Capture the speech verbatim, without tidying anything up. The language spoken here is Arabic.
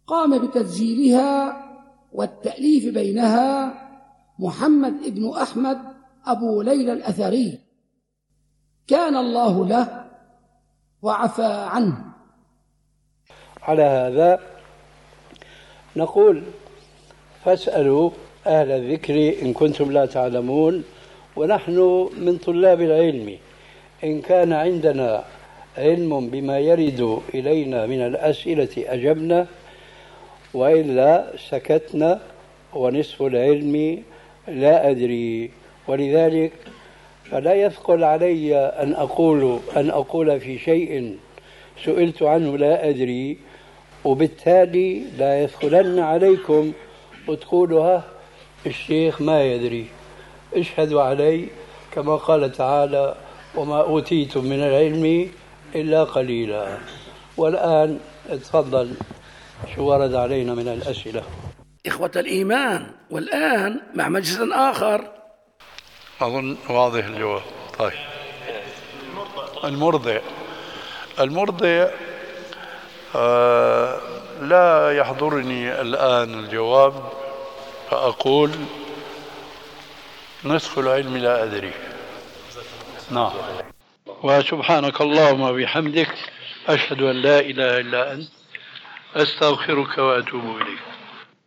قام بتسجيلها والتأليف بينها محمد ابن أحمد أبو ليلى الأثري، كان الله له وعفى عنه. على هذا نقول فاسألوا أهل الذكر إن كنتم لا تعلمون، ونحن من طلاب العلم، إن كان عندنا علم بما يرد إلينا من الأسئلة أجبنا، وإلا سكتنا، ونصف العلم لا أدري. ولذلك فلا يثقل علي أن أقول أن أقول في شيء سئلت عنه لا أدري، وبالتالي لا يثقلن عليكم وتقولوا الشيخ ما يدري. اشهدوا علي كما قال تعالى: وما أوتيتم من العلم إلا قليلا. والآن تفضل، شو ورد علينا من الأسئلة؟ إخوة الإيمان، والآن مع مجلس آخر. أظن واضح الجواب. طيب، المرضع المرضع آه لا يحضرني الآن الجواب، فأقول نصف العلم لا أدري. نعم. وسبحانك اللهم وبحمدك، أشهد أن لا إله إلا أنت، أستغفرك وأتوب إليك.